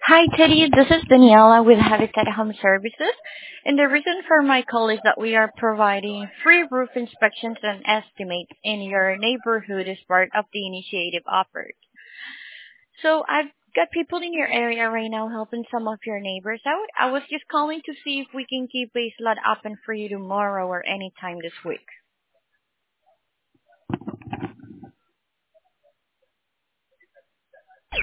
Hi, Teddy. This is Daniela with Habitat Home Services. And the reason for my call is that we are providing free roof inspections and estimates in your neighborhood as part of the initiative offered. So I've got people in your area right now helping some of your neighbors out. I was just calling to see if we can keep a slot open for you tomorrow or anytime this week.